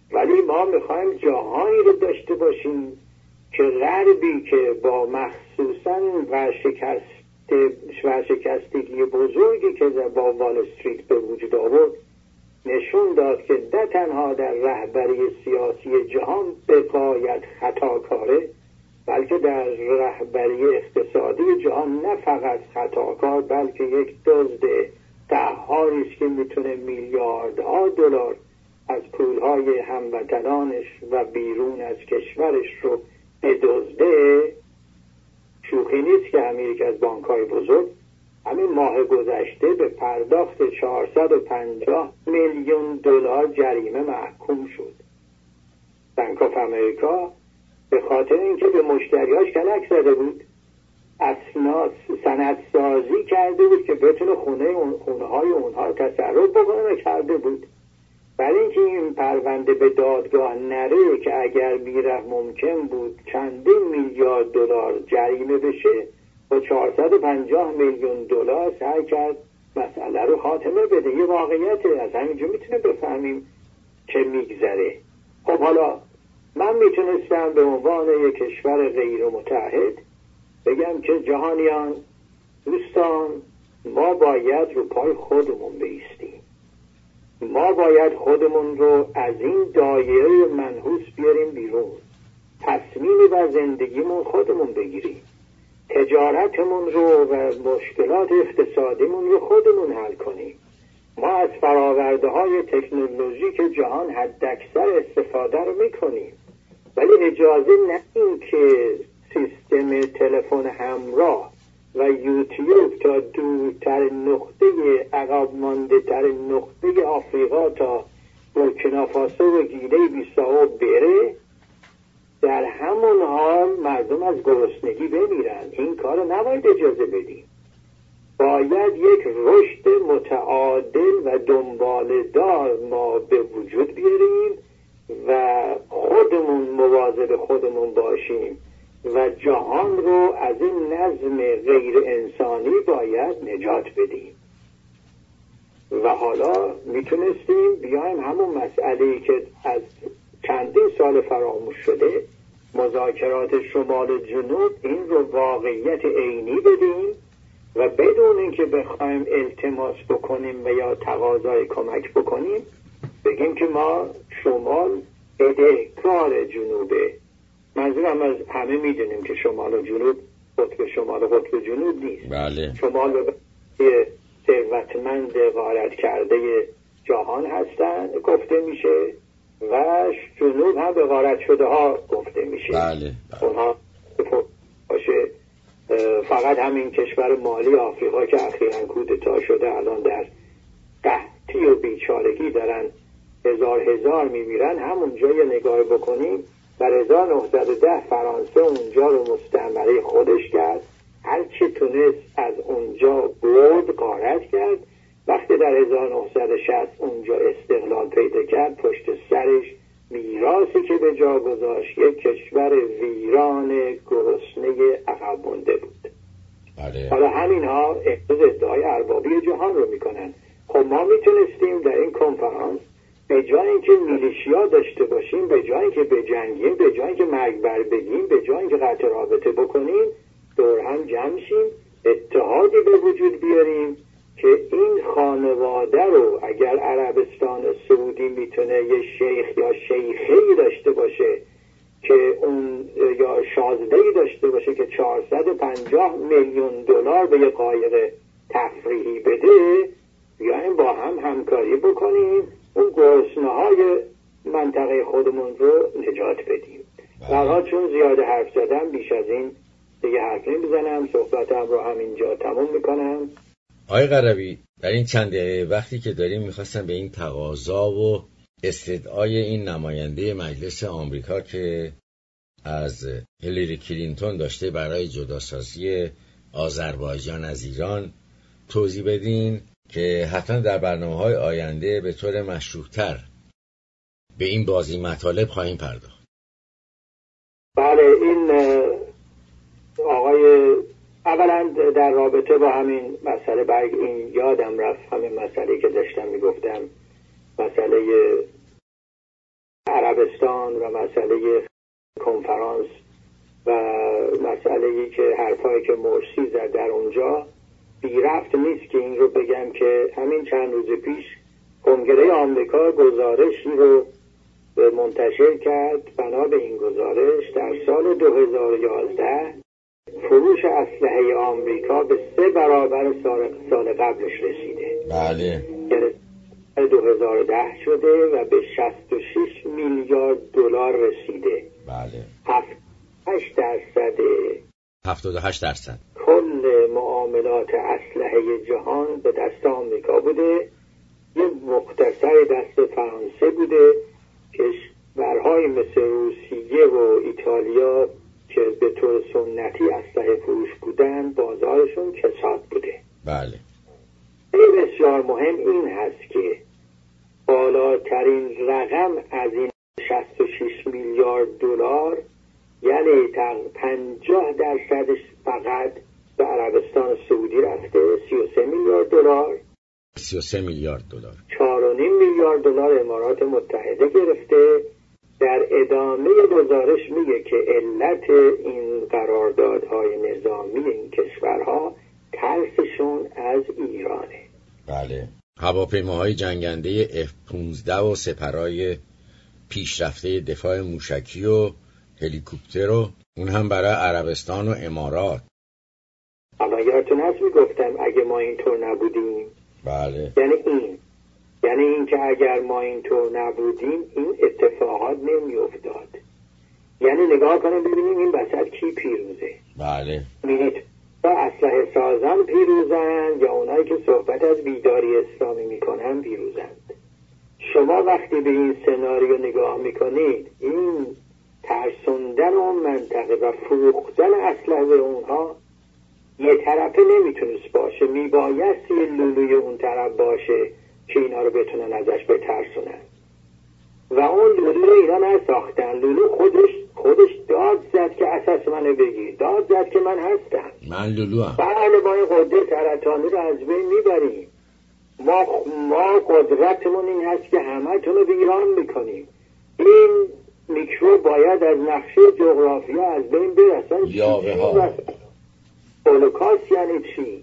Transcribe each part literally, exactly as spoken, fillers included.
ولی ما میخوایم جهانی رو داشته باشیم که غربی که با مخصوصا ورشکست ورشکستگی بزرگی که با وال استریت به وجود آورد نشون داد که نه تنها در رهبری سیاسی جهان به غایت خطاکاره، بلکه در رهبری اقتصادی جهان نه فقط خطاکار بلکه یک دزد قهاری است که میتونه میلیاردها دلار از پولهای هموطنانش و بیرون از کشورش رو بدزده. شوخی نیست که همین یک از بانک‌های بزرگ همین ماه گذشته به پرداخت چهارصد و پنجاه میلیون دلار جریمه محکوم شد. بانک آف امریکا به خاطر اینکه به مشتریاش کلک زده بود، اسناد سندسازی کرده بود که بتونه خونه اون خونه های اونها تصرف بکنه کرده بود. برای اینکه این پرونده به دادگاه نره که اگر میره ممکن بود چندین میلیارد دلار جریمه بشه، با چهارصد و پنجاه میلیون دلار سعی کرد مسئله رو خاتمه بده. یه واقعیته، از همینجا میتونه بفهمیم چه میگذره. خب حالا من میتونستم به عنوان یک کشور غیر متحد بگم که جهانیان دوستان، ما باید رو پای خودمون بایستیم، ما باید خودمون رو از این دایره منحوس بیاریم بیرون، تصمیم بر زندگیمون خودمون بگیریم، تجارتمون رو و مشکلات اقتصادیمون رو خودمون حل کنیم. ما از فراورده های تکنولوژیک جهان حداکثر استفاده رو میکنیم، ولی اجازه ندیم که سیستم تلفن همراه و یوتیوب تا دورتر نقطه عقب مانده تر نقطه آفریقا تا بورکینافاسو و گینه بیساو بره. در همون حال مردم از گرسنگی بمیرن. این کار رو نباید اجازه بدیم. باید یک رشد متعادل و دنباله دار ما به وجود بیاریم و خودمون مواظب خودمون باشیم و جهان رو از این نظم غیر انسانی باید نجات بدیم. و حالا میتونستیم بیایم همون مسئله‌ای که از چندین سال فراموش شده، مذاکرات شمال جنوب، این رو واقعیت عینی بدیم و بدون اینکه بخوایم التماس بکنیم و یا تقاضای کمک بکنیم بگیم که ما شمال بدهکار جنوبه. منظورم از همه میدونیم که شمال و جنوب قطب شمال و قطب جنوب نیست. بله. شمال به ثروتمند غارت کرده جهان هستن گفته میشه و جنوب هم به غارت شده ها گفته میشه. بله. اونها باشه فقط همین کشور مالی آفریقا که اخیراً کودتا شده الان در قحطی و بیچارگی دارن هزار هزار میمیرن، همونجا یه نگاه بکنیم در هزار و نهصد و ده فرانسه اونجا رو مستعمره خودش کرد، هر چی تونست از اونجا برد غارت کرد. وقتی در هزار و نهصد و شصت اونجا استقلال پیدا کرد پشت سرش میراثی که به جا گذاشت یک کشور ویران گرسنه عقب مونده بود. بله. حالا همین ها امروز ادعای اربابی جهان رو میکنن. خب ما میتونستیم در این کنفرانس به جای اینکه میلیشیا داشته باشیم، به جای اینکه بجنگیم، به جای اینکه مرگ بر بگیم، به جای اینکه قطع رابطه بکنیم، دور هم جمع شیم، اتحادی به وجود بیاریم که این خانواده رو اگر عربستان سعودی میتونه یه شیخ یا شیخی داشته باشه که اون یا شازدهی داشته باشه که چهارصد و پنجاه میلیون دلار به یه قایق تفریحی بده، بیایم با هم همکاری بکنیم اون گرسنه‌های منطقه خودمون رو نجات بدیم. برها چون زیاده حرف زدم بیش از این دیگه حرف نمیزنم، صحبتم رو همینجا تموم میکنم. آقای قربی، در این چند دقیقه وقتی که داریم میخواستم به این تقاضا و استدعای این نماینده مجلس آمریکا که از هیلاری کلینتون داشته برای جداسازی آذربایجان از ایران توضیح بدین که حتما در برنامه‌های آینده به طور مشروح‌تر به این بازی مطالب خواهیم پرداخت. بله، این آقای اولا در رابطه با همین مسئله برگ این یادم رفت همین مسئله که داشتم میگفتم، مسئله ایران و مسئله کنفرانس و مسئله‌ای که حرفایی که مرسی زد در اونجا بی ربط نیست که این رو بگم که همین چند روز پیش کنگره آمریکا گزارشی رو منتشر کرد. بنا به این گزارش در سال دو هزار و یازده فروش اسلحه آمریکا به سه برابر سال قبلش رسیده. بله. یعنی دو هزار و ده شده و به شصت و شش میلیارد دلار رسیده. بله. هفتاد و هشت درصد هفتاد و هشت درصد کل معاملات اسلحه جهان به دست آمریکا بوده. یه مختصر دست فرانسه بوده. کشورهای مثل روسیه و ایتالیا که به طور سنتی اسلحه فروش بودن بازارشون کساد بوده. بله. بسیار مهم این هست که بالاترین رقم از این شصت و شش میلیارد دلار، یعنی تقریباً پنجاه درصدش فقط به عربستان سعودی رفته، سی و سه میلیارد دلار. سی و سه میلیارد دلار. چهار و نیم میلیارد دلار امارات متحده گرفته. در ادامه گزارش میگه که علت این قراردادهای نظامی این کشورها ترسشون از ایرانه. بله. هواپیماهای جنگنده اف پانزده و سپرهای پیشرفته دفاع موشکی و هلیکوپتر و اون هم برای عربستان و امارات. اما یادتون هست میگفتم اگه ما اینطور نبودیم. بله. یعنی این یعنی این که اگر ما اینطور نبودیم این اتفاقات نمیافتاد. یعنی نگاه کنیم ببینیم این وسط کی پیروزه. بله. می‌بینید با اسلحه سازان پیروزن یا اونایی که صحبت از بیداری اسلامی میکنن پیروزند. شما وقتی به این سناریو نگاه میکنید این ترسوندن اون منطقه و فروختن اسلحه به اونها یه طرفه نمیتونست باشه. میبایست یه لولوی اون طرف باشه که اینا رو بتونن ازش بترسونن و اون لولو رو اینا نساختن. لولو خودش خودش داد زد که اساس منو بگیر، داد زد که من هستم، من لولو هم. بله ما این قدرت سرطانی رو از بین میبریم. ما ما قدرتمون این هست که همه تون رو ویران میکنیم. این میکروب باید از نقشه جغرافیا از بین برسن. یاوه ها. هولوکاست یعنی چی؟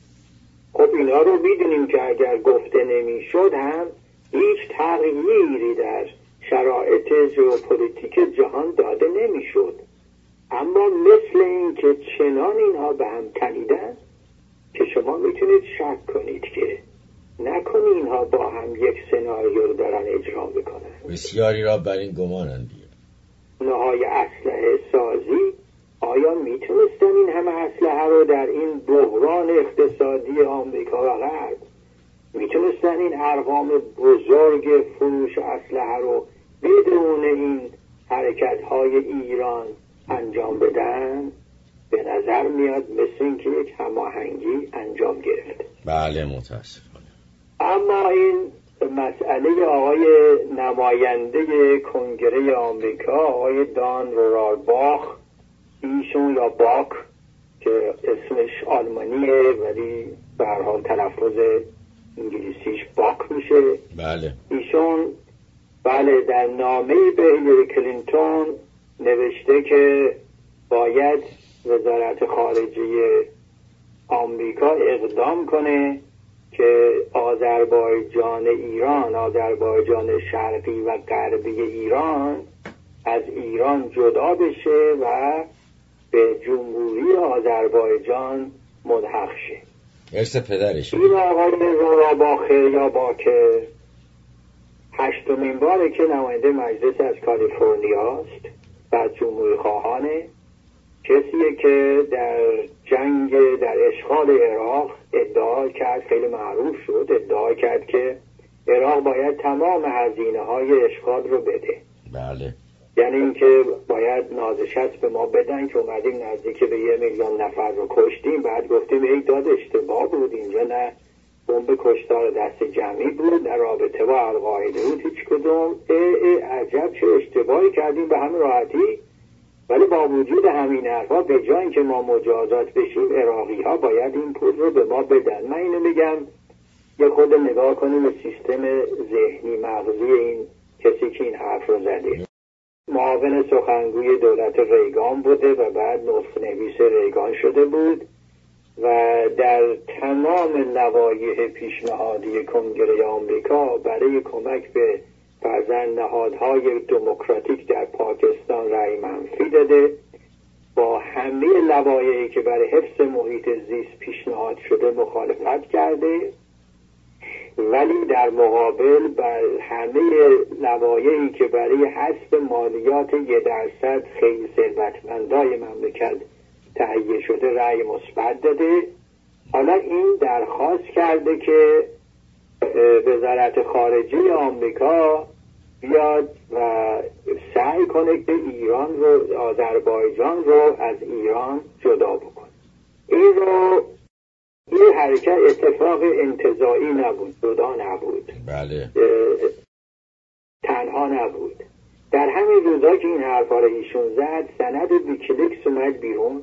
خب اینا رو میدونیم که اگر گفته نمیشد هم هیچ تغییری در شرایط ژئوپلیتیک جهان داده نمیشد. اما مثل این که چنان اینها به هم تنیدن که شما میتونید شک کنید که نکنی اینها با هم یک سناریو رو دارن اجرا میکنن. بسیاری را بر این گمانند. نهای اسلحه سازی آیا میتونستن این همه اسلحه رو در این بحران اقتصادی آمریکا و غرب میتونستن این ارقام بزرگ فروش اسلحه رو بدون این حرکت‌های ایران انجام بدن؟ به نظر میاد مثل این که یک هماهنگی انجام گرفت. بله متاسفانه. اما این مسئله آقای نماینده کنگره آمریکا آقای دان رارباخ، ایشون یا باک که اسمش آلمانیه ولی به هر حال تلفظ انگلیسیش باک میشه. بله. ایشون بله در نامه‌ای به هیلاری کلینتون نوشته که باید وزارت خارجه آمریکا اقدام کنه که آذربایجان ایران، آذربایجان شرقی و غربی ایران از ایران جدا بشه و به جمهوری آذربایجان ملحق شه. ارث پدرش. این آقای رارباخه یا باکر هشتمین باره که نماینده مجلس از کالیفرنیا است و از جمهوری خواهانه. کسیه که در جنگ در اشغال عراق ادعا کرد، خیلی معروف شد، ادعا کرد که عراق باید تمام هزینه های اشغال رو بده. بله. یعنی اینکه باید نازشت به ما بدن که اومدیم نزدیک به یه میلیون نفر رو کشتیم، بعد گفتیم ای داد اشتباه بود، اینجا نه بمب کشتار دست جمعی بود نه رابطه با القاعده بود هیچ کدوم. ای ای عجب چه اشتباهی کردیم به همین راحتی. ولی با وجود همین حرفا به جای اینکه ما مجازات بشیم عراقی ها باید این پول رو به ما بدن. من اینو میگم یه خود نگاه کنیم به سیستم ذهنی مغزی این کسی که این حرف رو زده. معاون سخنگوی دولت ریگان بوده و بعد نسخه نویس ریگان شده بود و در تمام لوایح پیشنهادی کنگره آمریکا برای کمک به فرزند نهادهای دموکراتیک در پاکستان رأی منفی داده. با همه لوایحی که برای حفظ محیط زیست پیشنهاد شده مخالفت کرده، ولی در مقابل بر همه لوایحی که برای حذف مالیات یک درصد خیلی ثروتمندای مملکت تهیه شده رأی مثبت داده. حالا این درخواست کرده که وزارت خارجه آمریکا بیاد و سعی کنه که ایران رو، آذربایجان رو از ایران جدا بکنه. این رو این حرکت اتفاق انتزاعی نبود، جدا نبود، بله، تنها نبود. در همین روزا که این حرفا رو ایشون زد، سند ویکیلیکس اومد بیرون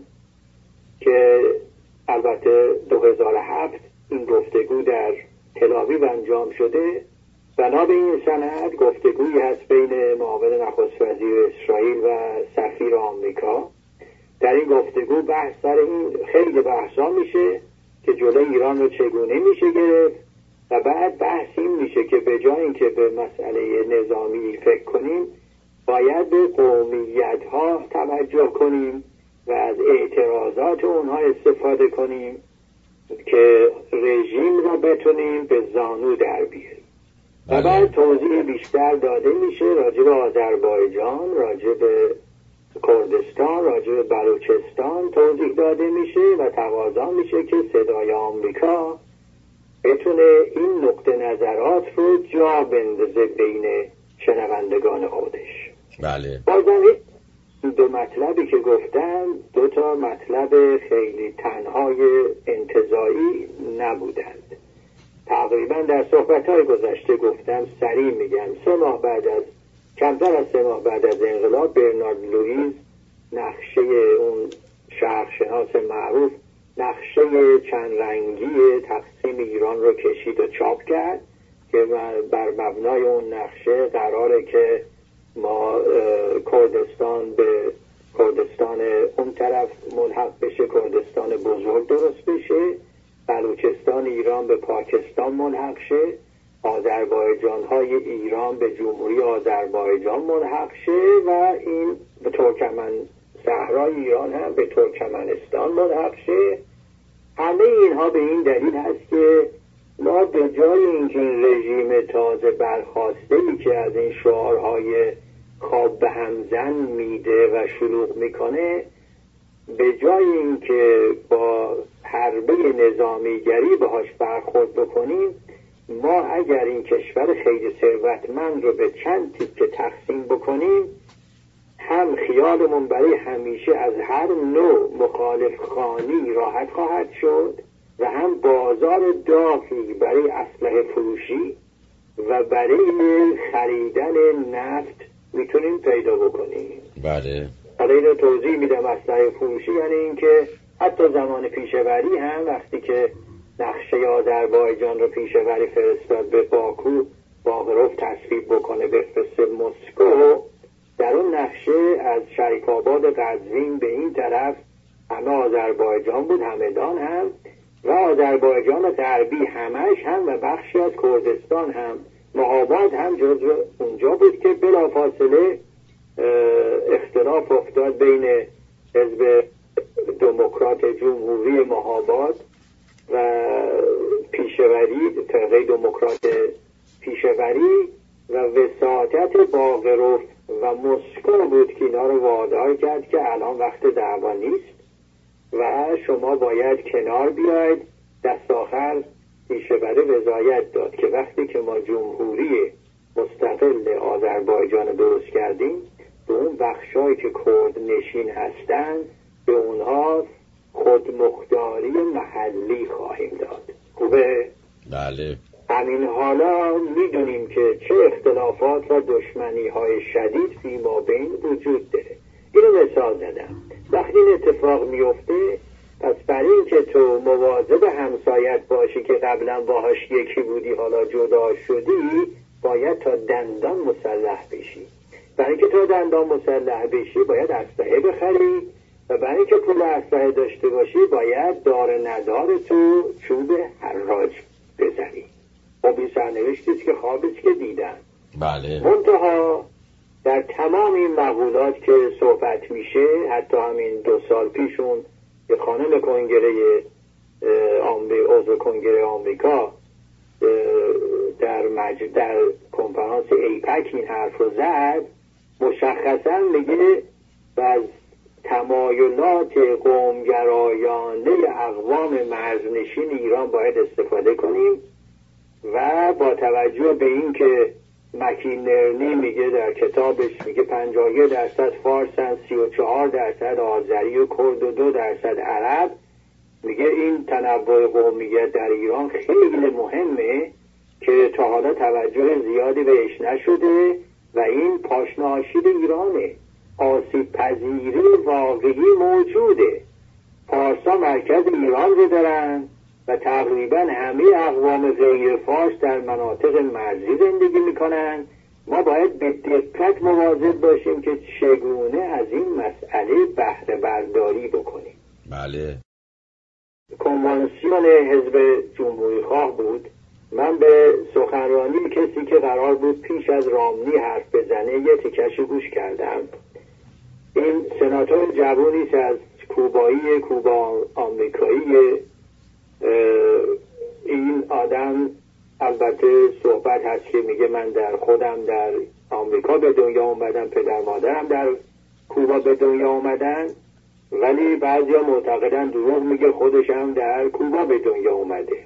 که البته دو هزار و هفت این گفتگو در تل‌آویو انجام شده. بنا به این سند گفتگویی هست بین معاون نخست وزیر اسرائیل و سفیر آمریکا. در این گفتگو بحث سر این خیلی بحثا میشه که جلوی ایران رو چگونه میشه گرفت و بعد بحث این میشه که به جای اینکه به مسئله نظامی فکر کنیم باید به قومیت ها توجه کنیم و از اعتراضات اونها استفاده کنیم که رژیم رو بتونیم به زانو در بیاریم. و بعد توضیح بیشتر داده میشه راجع به آذربایجان، راجع به کردستان، راجع به بلوچستان توضیح داده میشه و تقاضا میشه که صدای آمریکا بتونه این نقطه نظرات رو جا بندازه بین شنوندگان خودش. بله. بازم دو مطلبی که گفتم دو تا مطلب خیلی تنهای انتزاعی نبودند. تقریبا در صحبت‌های گذشته گفتم، سریع میگم، سه ماه بعد از کمتر از سه ماه بعد از انقلاب برنارد لوئیس نقشه اون شرقشناس معروف نقشه چند رنگی تقسیم ایران رو کشید و چاپ کرد که بر مبنای اون نقشه قراره که ما کردستان به کردستان اون طرف ملحق بشه، کردستان بزرگ درست بشه، بلوچستان ایران به پاکستان ملحق شه، آذربایجان های ایران به جمهوری آذربایجان ملحق شه و این به ترکمن صحرای ایران هم به ترکمنستان ملحق شه. همه اینها به این دلیل هست که ما به جای اینکه این رژیم تازه برخاسته‌ای که از این شعارهای خواب به همزن میده و شلوغ میکنه، به جای اینکه با حربه نظامیگری باهاش برخورد بکنیم، ما اگر این کشور خیلی ثروتمند رو به چند تیکه تقسیم بکنیم، هم خیالمون برای همیشه از هر نوع مخالف خانی راحت خواهد شد و هم بازار دافی برای اسلحه فروشی و برای خریدن نفت میتونیم پیدا بکنیم. بله. حالا اینو توضیح میدم. اسلحه فروشی یعنی این که حتی زمان پیشوری هم وقتی که نقشه آذربایجان رو پیشوری فرستاد به باکو، باغروف تصویب بکنه بفرسته مسکو، در اون نقشه از شریف آباد قزوین به این طرف همه آذربایجان بود، همدان هم و آذربایجان غربی همش هم و بخشی از کردستان هم، مهاباد هم جزو اونجا بود که بلافاصله اختلاف افتاد بین حزب دموکرات جمهوری مهاباد و پیشوری طبقه دموکرات پیشوری و وساطت باغروف و مسکو بود که اینا رو وادار کرد که الان وقت دعوا نیست و شما باید کنار بیاید. دست آخر پیشوری رضایت داد که وقتی که ما جمهوری مستقل آذربایجان درست کردیم، به اون بخشایی که کرد نشین هستن به اونها خودمختاری محلی خواهیم داد. خوبه؟ بله. همین حالا میدونیم که چه اختلافات و دشمنی های شدید فی ما بین وجود داره. اینو مثال زدم. وقتی این اتفاق میفته، پس برای این که تو مواظب همسایت باشی که قبلا باهاش یکی بودی حالا جدا شدی، باید تا دندان مسلح بشی. برای اینکه تا دندان مسلح بشی باید اسلحه بخری و برای اینکه پول اسلحه داشته باشی باید دار ندار تو چوب حراج بزنی. خب این سرنوشتیست که خوابیست که دیدن. بله. منتها در تمام این مقولات که صحبت میشه، حتی همین دو سال پیشون یه خانم کنگره عضو کنگره آمریکا در مج... در کنفرانس ایپک این حرف رو زد، مشخصا میگه و از تمایلات قومگرایانه اقوام مرزنشین ایران باید استفاده کنیم و با توجه به این که مکینرنی میگه در کتابش میگه پنجاه و یک درصد فارسن، سی و چهار درصد آذری و کرد و دو درصد عرب، میگه این تنوع قومیت در ایران خیلی مهمه که تا حالا توجه زیادی بهش نشده و این پاشنه آشیل ایرانه. آسیب پذیری واقعی موجوده. فارسا مرکز ایران رو دارن و تقریبا همه اقوام غیر فارس در مناطق مرزی زندگی میکنن. ما باید به دقت مواظب باشیم که چگونه از این مسئله بهره برداری بکنیم. بله. کنوانسیون حزب جمهوری خواه بود. من به سخنرانی کسی که قرار بود پیش از رامنی حرف بزنه یه تیکش گوش کردم. این سناتور جوونی که از کوبایی کوبا آمریکایی، این آدم البته صحبت هست که میگه من در خودم در آمریکا به دنیا اومدم، پدر مادرم در کوبا به دنیا اومدن، ولی بعضیا معتقدن دروغ میگه، خودش هم در کوبا به دنیا اومده.